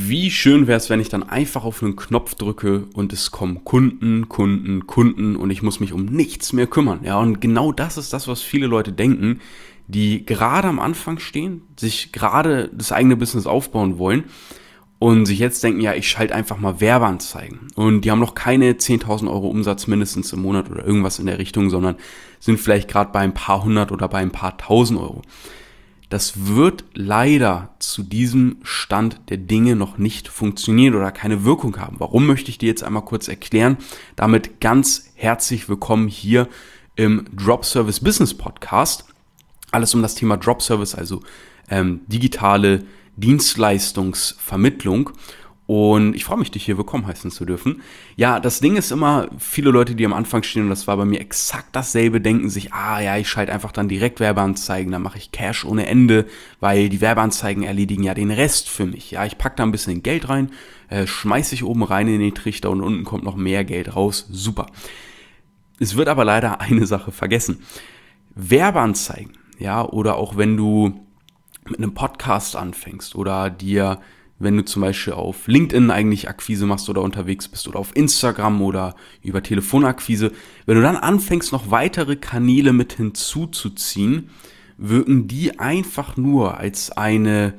Wie schön wäre es, wenn ich dann einfach auf einen Knopf drücke und es kommen Kunden und ich muss mich um nichts mehr kümmern. Ja, und genau das ist das, was viele Leute denken, die gerade am Anfang stehen, sich gerade das eigene Business aufbauen wollen und sich jetzt denken, ja, ich schalte einfach mal Werbeanzeigen. Und die haben noch keine 10.000 Euro Umsatz mindestens im Monat oder irgendwas in der Richtung, sondern sind vielleicht gerade bei ein paar hundert oder bei ein paar tausend Euro. Das wird leider zu diesem Stand der Dinge noch nicht funktionieren oder keine Wirkung haben. Warum, möchte ich dir jetzt einmal kurz erklären. Damit ganz herzlich willkommen hier im Drop Service Business Podcast. Alles um das Thema Drop Service, also digitale Dienstleistungsvermittlung. Und ich freue mich, dich hier willkommen heißen zu dürfen. Ja, das Ding ist immer, viele Leute, die am Anfang stehen, und das war bei mir exakt dasselbe, denken sich, ich schalte einfach dann direkt Werbeanzeigen, dann mache ich Cash ohne Ende, weil die Werbeanzeigen erledigen ja den Rest für mich. Ja, ich packe da ein bisschen Geld rein, schmeiße ich oben rein in den Trichter und unten kommt noch mehr Geld raus. Super. Es wird aber leider eine Sache vergessen. Werbeanzeigen, ja, oder auch wenn du mit einem Podcast anfängst oder wenn du zum Beispiel auf LinkedIn eigentlich Akquise machst oder unterwegs bist oder auf Instagram oder über Telefonakquise, wenn du dann anfängst, noch weitere Kanäle mit hinzuzuziehen, wirken die einfach nur als ein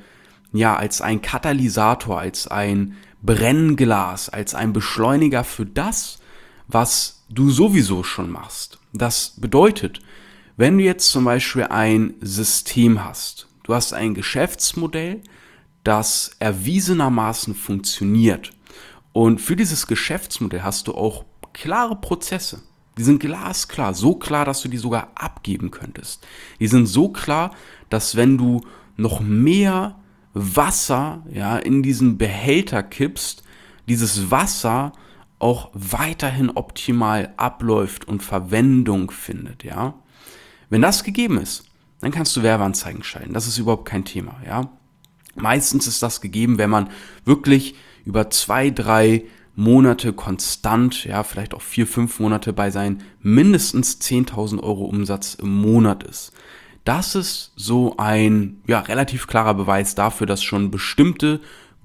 Katalysator, als ein Brennglas, als ein Beschleuniger für das, was du sowieso schon machst. Das bedeutet, wenn du jetzt zum Beispiel ein System hast, du hast ein Geschäftsmodell, das erwiesenermaßen funktioniert. Und für dieses Geschäftsmodell hast du auch klare Prozesse. Die sind glasklar, so klar, dass du die sogar abgeben könntest. Die sind so klar, dass wenn du noch mehr Wasser in diesen Behälter kippst, dieses Wasser auch weiterhin optimal abläuft und Verwendung findet. Ja? Wenn das gegeben ist, dann kannst du Werbeanzeigen schalten. Das ist überhaupt kein Thema. Ja? Meistens ist das gegeben, wenn man wirklich über 2-3 Monate konstant, vielleicht auch 4-5 Monate bei seinen mindestens 10.000 Euro Umsatz im Monat ist. Das ist so ein relativ klarer Beweis dafür, dass schon bestimmte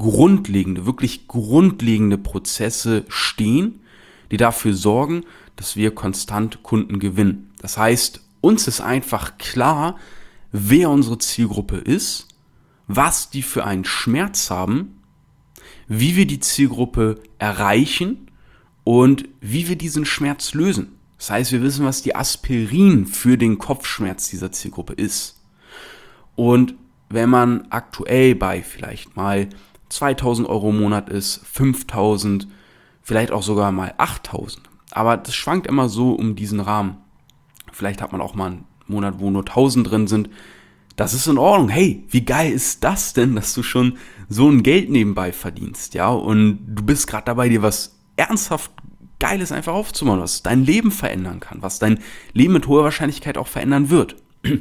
wirklich grundlegende Prozesse stehen, die dafür sorgen, dass wir konstant Kunden gewinnen. Das heißt, uns ist einfach klar, wer unsere Zielgruppe ist, was die für einen Schmerz haben, wie wir die Zielgruppe erreichen und wie wir diesen Schmerz lösen. Das heißt, wir wissen, was die Aspirin für den Kopfschmerz dieser Zielgruppe ist. Und wenn man aktuell bei vielleicht mal 2.000 Euro im Monat ist, 5.000, vielleicht auch sogar mal 8.000, aber das schwankt immer so um diesen Rahmen. Vielleicht hat man auch mal einen Monat, wo nur 1.000 drin sind. Das ist in Ordnung. Hey, wie geil ist das denn, dass du schon so ein Geld nebenbei verdienst, ja? Und du bist gerade dabei, dir was ernsthaft Geiles einfach aufzubauen, was dein Leben verändern kann, was dein Leben mit hoher Wahrscheinlichkeit auch verändern wird.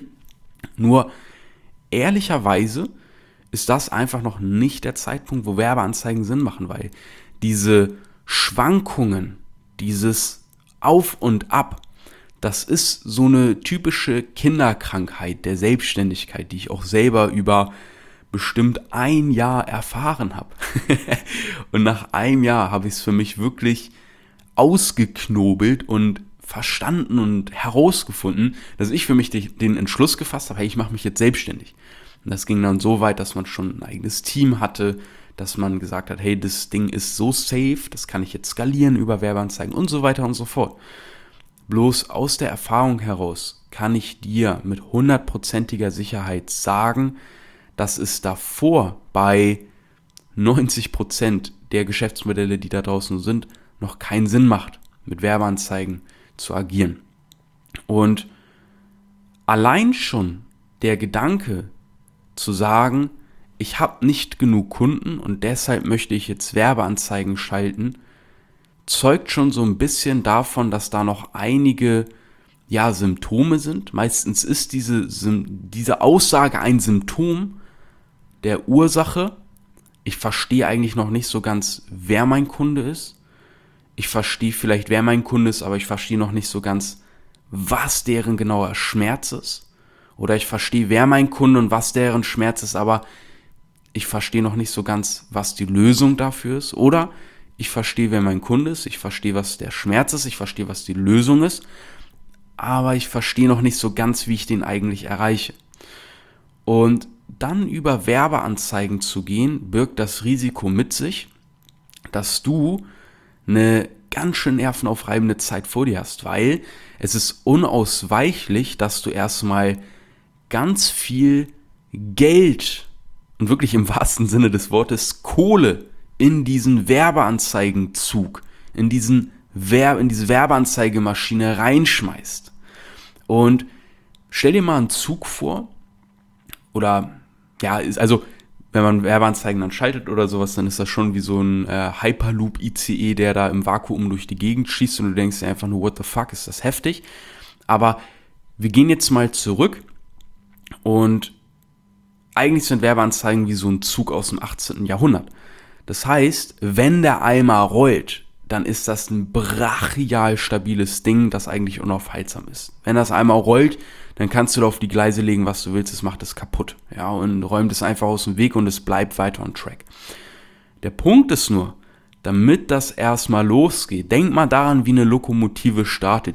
Nur ehrlicherweise ist das einfach noch nicht der Zeitpunkt, wo Werbeanzeigen Sinn machen, weil diese Schwankungen, dieses Auf und Ab, das ist so eine typische Kinderkrankheit der Selbstständigkeit, die ich auch selber über bestimmt ein Jahr erfahren habe. Und nach einem Jahr habe ich es für mich wirklich ausgeknobelt und verstanden und herausgefunden, dass ich für mich den Entschluss gefasst habe, hey, ich mache mich jetzt selbstständig. Und das ging dann so weit, dass man schon ein eigenes Team hatte, dass man gesagt hat, hey, das Ding ist so safe, das kann ich jetzt skalieren über Werbeanzeigen und so weiter und so fort. Bloß aus der Erfahrung heraus kann ich dir mit 100%iger Sicherheit sagen, dass es davor bei 90% der Geschäftsmodelle, die da draußen sind, noch keinen Sinn macht, mit Werbeanzeigen zu agieren. Und allein schon der Gedanke zu sagen, ich habe nicht genug Kunden und deshalb möchte ich jetzt Werbeanzeigen schalten, zeugt schon so ein bisschen davon, dass da noch einige Symptome sind. Meistens ist diese Aussage ein Symptom der Ursache. Ich verstehe eigentlich noch nicht so ganz, wer mein Kunde ist. Ich verstehe vielleicht, wer mein Kunde ist, aber ich verstehe noch nicht so ganz, was deren genauer Schmerz ist. Oder ich verstehe, wer mein Kunde und was deren Schmerz ist, aber ich verstehe noch nicht so ganz, was die Lösung dafür ist. Oder ich verstehe, wer mein Kunde ist, ich verstehe, was der Schmerz ist, ich verstehe, was die Lösung ist, aber ich verstehe noch nicht so ganz, wie ich den eigentlich erreiche. Und dann über Werbeanzeigen zu gehen, birgt das Risiko mit sich, dass du eine ganz schön nervenaufreibende Zeit vor dir hast, weil es ist unausweichlich, dass du erstmal ganz viel Geld und wirklich im wahrsten Sinne des Wortes Kohle in diesen Werbeanzeigenzug, in diese Werbeanzeigemaschine reinschmeißt. Und stell dir mal einen Zug vor, oder ja, also wenn man Werbeanzeigen dann schaltet oder sowas, dann ist das schon wie so ein Hyperloop-ICE, der da im Vakuum durch die Gegend schießt und du denkst dir einfach nur, what the fuck, ist das heftig. Aber wir gehen jetzt mal zurück und eigentlich sind Werbeanzeigen wie so ein Zug aus dem 18. Jahrhundert. Das heißt, wenn der Eimer rollt, dann ist das ein brachial stabiles Ding, das eigentlich unaufhaltsam ist. Wenn das Eimer rollt, dann kannst du da auf die Gleise legen, was du willst, es macht es kaputt. Ja, und räumt es einfach aus dem Weg und es bleibt weiter on track. Der Punkt ist nur, damit das erstmal losgeht, denk mal daran, wie eine Lokomotive startet.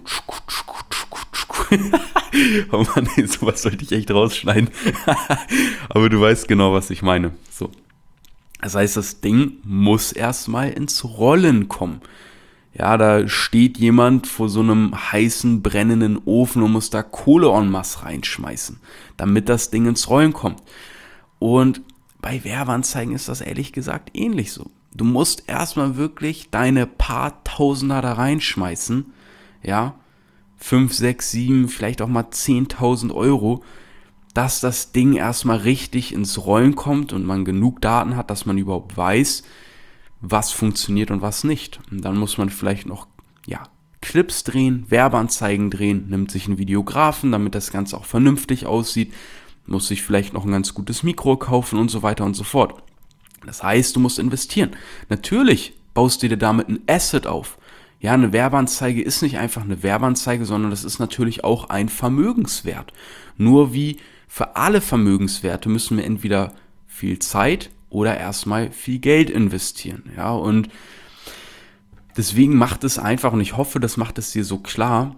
Oh Mann, sowas sollte ich echt rausschneiden. Aber du weißt genau, was ich meine. So. Das heißt, das Ding muss erstmal ins Rollen kommen. Ja, da steht jemand vor so einem heißen, brennenden Ofen und muss da Kohle en masse reinschmeißen, damit das Ding ins Rollen kommt. Und bei Werbeanzeigen ist das ehrlich gesagt ähnlich so. Du musst erstmal wirklich deine paar Tausender da reinschmeißen, ja, 5, 6, 7, vielleicht auch mal 10.000 Euro, dass das Ding erstmal richtig ins Rollen kommt und man genug Daten hat, dass man überhaupt weiß, was funktioniert und was nicht. Und dann muss man vielleicht noch, ja, Clips drehen, Werbeanzeigen drehen, nimmt sich einen Videografen, damit das Ganze auch vernünftig aussieht, muss sich vielleicht noch ein ganz gutes Mikro kaufen und so weiter und so fort. Das heißt, du musst investieren. Natürlich baust du dir damit ein Asset auf. Ja, eine Werbeanzeige ist nicht einfach eine Werbeanzeige, sondern das ist natürlich auch ein Vermögenswert. Nur wie für alle Vermögenswerte müssen wir entweder viel Zeit oder erstmal viel Geld investieren. Ja, und deswegen macht es einfach, und ich hoffe, das macht es dir so klar,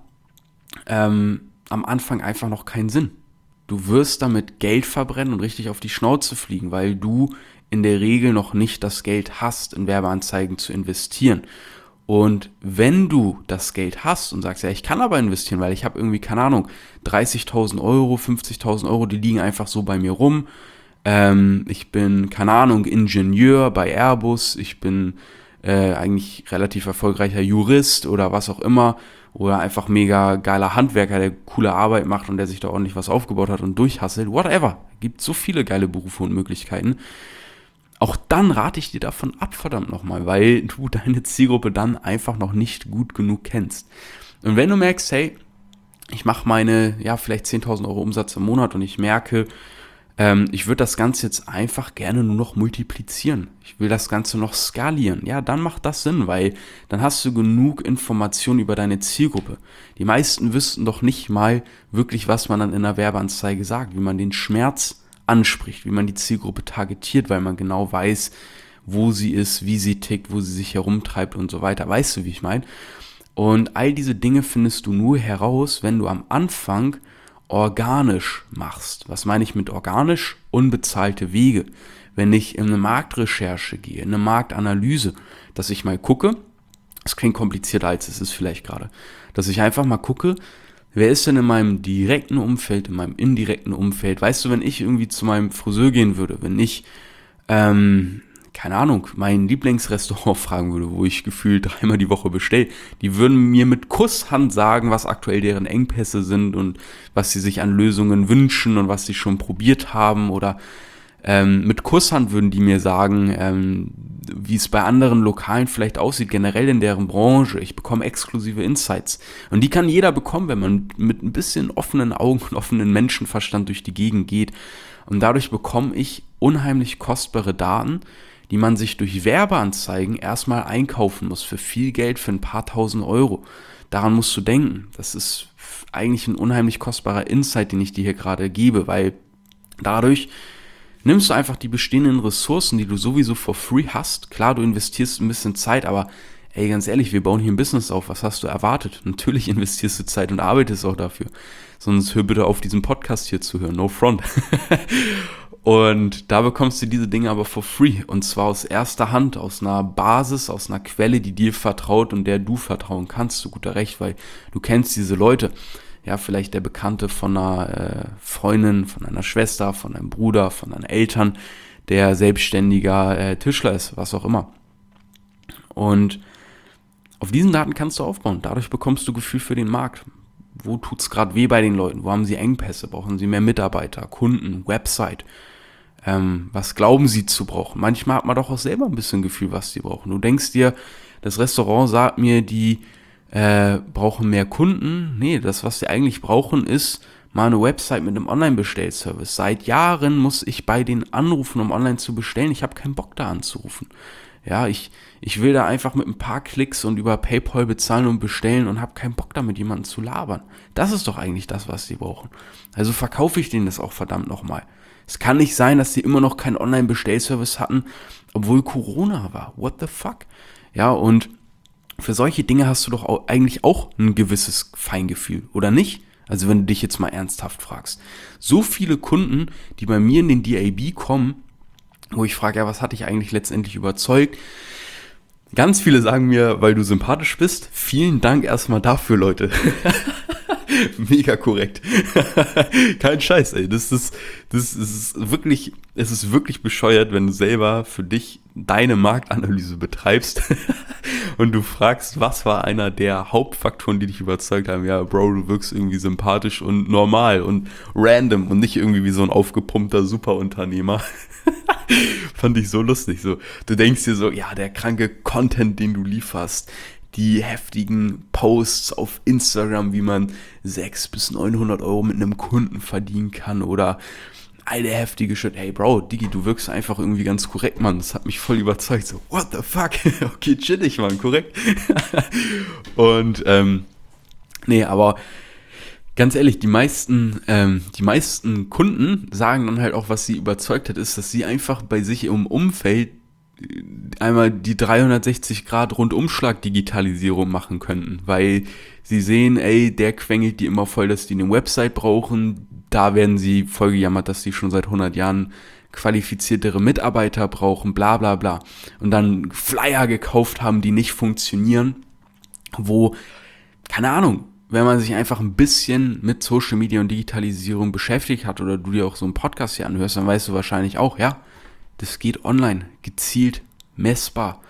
am Anfang einfach noch keinen Sinn. Du wirst damit Geld verbrennen und richtig auf die Schnauze fliegen, weil du in der Regel noch nicht das Geld hast, in Werbeanzeigen zu investieren. Und wenn du das Geld hast und sagst, ja, ich kann aber investieren, weil ich habe irgendwie, keine Ahnung, 30.000 Euro, 50.000 Euro, die liegen einfach so bei mir rum. Ich bin, keine Ahnung, Ingenieur bei Airbus, ich bin eigentlich relativ erfolgreicher Jurist oder was auch immer. Oder einfach mega geiler Handwerker, der coole Arbeit macht und der sich da ordentlich was aufgebaut hat und durchhasselt. Whatever. Gibt so viele geile Berufe und Möglichkeiten. Auch dann rate ich dir davon ab, verdammt nochmal, weil du deine Zielgruppe dann einfach noch nicht gut genug kennst. Und wenn du merkst, hey, ich mache meine, ja, vielleicht 10.000 Euro Umsatz im Monat und ich merke, ich würde das Ganze jetzt einfach gerne nur noch multiplizieren. Ich will das Ganze noch skalieren. Ja, dann macht das Sinn, weil dann hast du genug Informationen über deine Zielgruppe. Die meisten wüssten doch nicht mal wirklich, was man dann in einer Werbeanzeige sagt, wie man den Schmerz anspricht, wie man die Zielgruppe targetiert, weil man genau weiß, wo sie ist, wie sie tickt, wo sie sich herumtreibt und so weiter. Weißt du, wie ich meine? Und all diese Dinge findest du nur heraus, wenn du am Anfang organisch machst. Was meine ich mit organisch? Unbezahlte Wege. Wenn ich in eine Marktrecherche gehe, in eine Marktanalyse, dass ich mal gucke, das klingt komplizierter als es ist vielleicht gerade, dass ich einfach mal gucke, wer ist denn in meinem direkten Umfeld, in meinem indirekten Umfeld? Weißt du, wenn ich irgendwie zu meinem Friseur gehen würde, wenn ich, keine Ahnung, mein Lieblingsrestaurant fragen würde, wo ich gefühlt 3-mal die Woche bestelle, die würden mir mit Kusshand sagen, was aktuell deren Engpässe sind und was sie sich an Lösungen wünschen und was sie schon probiert haben, oder mit Kusshand würden die mir sagen, wie es bei anderen Lokalen vielleicht aussieht, generell in deren Branche. Ich bekomme exklusive Insights. Und die kann jeder bekommen, wenn man mit ein bisschen offenen Augen und offenen Menschenverstand durch die Gegend geht. Und dadurch bekomme ich unheimlich kostbare Daten, die man sich durch Werbeanzeigen erstmal einkaufen muss, für viel Geld, für ein paar tausend Euro. Daran musst du denken. Das ist eigentlich ein unheimlich kostbarer Insight, den ich dir hier gerade gebe, weil dadurch nimmst du einfach die bestehenden Ressourcen, die du sowieso for free hast. Klar, du investierst ein bisschen Zeit, aber ey, ganz ehrlich, wir bauen hier ein Business auf. Was hast du erwartet? Natürlich investierst du Zeit und arbeitest auch dafür. Sonst hör bitte auf, diesen Podcast hier zu hören. No front. Und da bekommst du diese Dinge aber for free. Und zwar aus erster Hand, aus einer Basis, aus einer Quelle, die dir vertraut und der du vertrauen kannst, zu guter Recht, weil du kennst diese Leute. Ja, vielleicht der Bekannte von einer Freundin, von einer Schwester, von einem Bruder, von deinen Eltern, der selbstständiger Tischler ist, was auch immer. Und auf diesen Daten kannst du aufbauen. Dadurch bekommst du Gefühl für den Markt. Wo tut's gerade weh bei den Leuten? Wo haben sie Engpässe? Brauchen sie mehr Mitarbeiter, Kunden, Website? Was glauben sie zu brauchen? Manchmal hat man doch auch selber ein bisschen Gefühl, was sie brauchen. Du denkst dir, das Restaurant sagt mir, die brauchen mehr Kunden. Nee, das, was sie eigentlich brauchen, ist mal eine Website mit einem Online-Bestellservice. Seit Jahren muss ich bei denen anrufen, um online zu bestellen. Ich habe keinen Bock da anzurufen. Ja, ich will da einfach mit ein paar Klicks und über PayPal bezahlen und bestellen und habe keinen Bock da mit jemandem zu labern. Das ist doch eigentlich das, was sie brauchen. Also verkaufe ich denen das auch verdammt nochmal. Es kann nicht sein, dass sie immer noch keinen Online-Bestellservice hatten, obwohl Corona war. What the fuck? Ja, und für solche Dinge hast du doch eigentlich auch ein gewisses Feingefühl, oder nicht? Also wenn du dich jetzt mal ernsthaft fragst. So viele Kunden, die bei mir in den DAB kommen, wo ich frage, ja, was hat dich eigentlich letztendlich überzeugt? Ganz viele sagen mir, weil du sympathisch bist. Vielen Dank erstmal dafür, Leute. Mega korrekt. Kein Scheiß, ey. Es ist wirklich bescheuert, wenn du selber für dich deine Marktanalyse betreibst und du fragst, was war einer der Hauptfaktoren, die dich überzeugt haben? Ja, Bro, du wirkst irgendwie sympathisch und normal und random und nicht irgendwie wie so ein aufgepumpter Superunternehmer. Fand ich so lustig. So, du denkst dir so, ja, der kranke Content, den du lieferst, die heftigen Posts auf Instagram, wie man 600 bis 900 Euro mit einem Kunden verdienen kann oder all der heftige Shit. Hey Bro, Digi, du wirkst einfach irgendwie ganz korrekt, Mann. Das hat mich voll überzeugt. So, what the fuck? Okay, chillig, Mann, korrekt. Und, nee, aber ganz ehrlich, die meisten Kunden sagen dann halt auch, was sie überzeugt hat, ist, dass sie einfach bei sich im Umfeld einmal die 360-Grad-Rundumschlag-Digitalisierung machen könnten, weil sie sehen, ey, der quengelt die immer voll, dass die eine Website brauchen, da werden sie voll gejammert, dass die schon seit 100 Jahren qualifiziertere Mitarbeiter brauchen, bla bla bla. Und dann Flyer gekauft haben, die nicht funktionieren, wo, keine Ahnung, wenn man sich einfach ein bisschen mit Social Media und Digitalisierung beschäftigt hat oder du dir auch so einen Podcast hier anhörst, dann weißt du wahrscheinlich auch, ja, das geht online, gezielt, messbar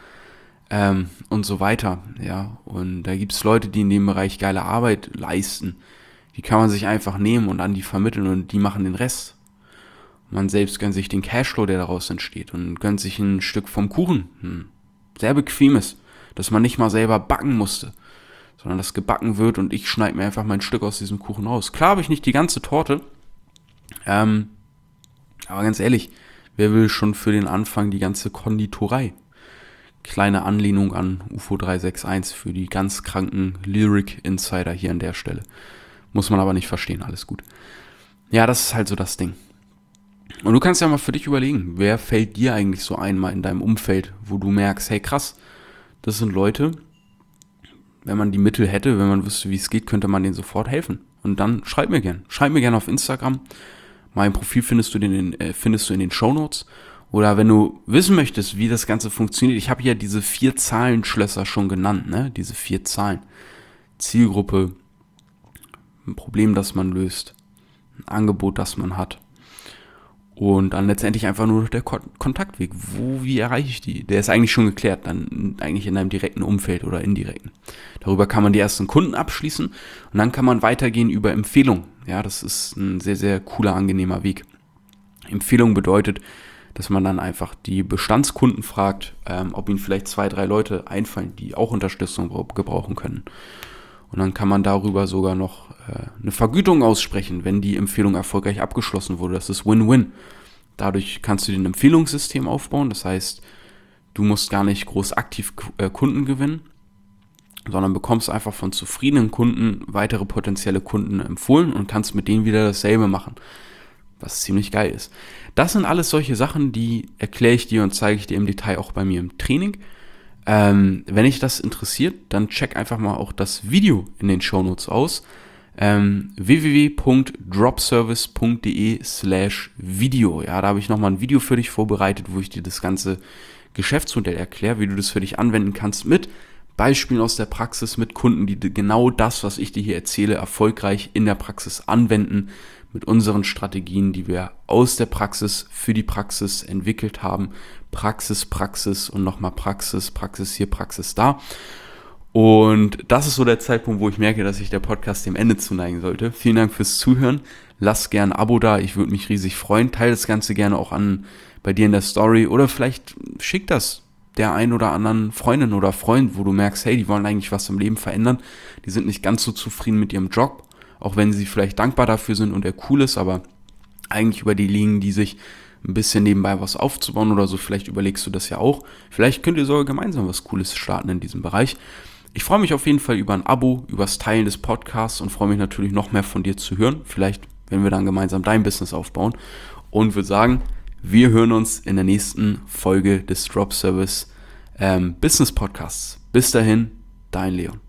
und so weiter, ja. Und da gibt es Leute, die in dem Bereich geile Arbeit leisten. Die kann man sich einfach nehmen und an die vermitteln und die machen den Rest. Man selbst gönnt sich den Cashflow, der daraus entsteht und gönnt sich ein Stück vom Kuchen. Sehr bequemes, dass man nicht mal selber backen musste, sondern das gebacken wird und ich schneide mir einfach mein Stück aus diesem Kuchen raus. Klar habe ich nicht die ganze Torte, aber ganz ehrlich, wer will schon für den Anfang die ganze Konditorei? Kleine Anlehnung an UFO 361 für die ganz kranken Lyric-Insider hier an der Stelle. Muss man aber nicht verstehen, alles gut. Ja, das ist halt so das Ding. Und du kannst ja mal für dich überlegen, wer fällt dir eigentlich so ein mal in deinem Umfeld, wo du merkst, hey krass, das sind Leute, wenn man die Mittel hätte, wenn man wüsste, wie es geht, könnte man denen sofort helfen. Und dann schreib mir gern auf Instagram. Mein Profil findest du in den Shownotes. Oder wenn du wissen möchtest, wie das Ganze funktioniert, ich habe ja diese 4 Zahlenschlösser schon genannt, ne? Diese 4 Zahlen. Zielgruppe, ein Problem, das man löst, ein Angebot, das man hat. Und dann letztendlich einfach nur der Kontaktweg. Wie erreiche ich die? Der ist eigentlich schon geklärt, dann eigentlich in einem direkten Umfeld oder indirekten. Darüber kann man die ersten Kunden abschließen und dann kann man weitergehen über Empfehlungen. Ja, das ist ein sehr, sehr cooler, angenehmer Weg. Empfehlung bedeutet, dass man dann einfach die Bestandskunden fragt, ob ihnen vielleicht 2, 3 Leute einfallen, die auch Unterstützung gebrauchen können. Und dann kann man darüber sogar noch eine Vergütung aussprechen, wenn die Empfehlung erfolgreich abgeschlossen wurde. Das ist Win-Win. Dadurch kannst du dir ein Empfehlungssystem aufbauen. Das heißt, du musst gar nicht groß aktiv Kunden gewinnen, sondern bekommst einfach von zufriedenen Kunden weitere potenzielle Kunden empfohlen und kannst mit denen wieder dasselbe machen. was ziemlich geil ist. Das sind alles solche Sachen, die erkläre ich dir und zeige ich dir im Detail auch bei mir im Training. Wenn dich das interessiert, dann check einfach mal auch das Video in den Shownotes aus. www.dropservice.de/Video. Ja, da habe ich nochmal ein Video für dich vorbereitet, wo ich dir das ganze Geschäftsmodell erkläre, wie du das für dich anwenden kannst mit Beispielen aus der Praxis, mit Kunden, die genau das, was ich dir hier erzähle, erfolgreich in der Praxis anwenden, mit unseren Strategien, die wir aus der Praxis für die Praxis entwickelt haben. Praxis und nochmal Praxis hier, Praxis da. Und das ist so der Zeitpunkt, wo ich merke, dass sich der Podcast dem Ende zuneigen sollte. Vielen Dank fürs Zuhören. Lass gerne ein Abo da, ich würde mich riesig freuen. Teile das Ganze gerne auch bei dir in der Story oder vielleicht schick das der ein oder anderen Freundin oder Freund, wo du merkst, hey, die wollen eigentlich was im Leben verändern. Die sind nicht ganz so zufrieden mit ihrem Job, auch wenn sie vielleicht dankbar dafür sind und er cool ist, aber eigentlich über die liegen, die sich ein bisschen nebenbei was aufzubauen oder so. Vielleicht überlegst du das ja auch. Vielleicht könnt ihr sogar gemeinsam was Cooles starten in diesem Bereich. Ich freue mich auf jeden Fall über ein Abo, über das Teilen des Podcasts und freue mich natürlich noch mehr von dir zu hören. Vielleicht, wenn wir dann gemeinsam dein Business aufbauen. Und würde sagen, wir hören uns in der nächsten Folge des Drop Service Business Podcasts. Bis dahin, dein Leon.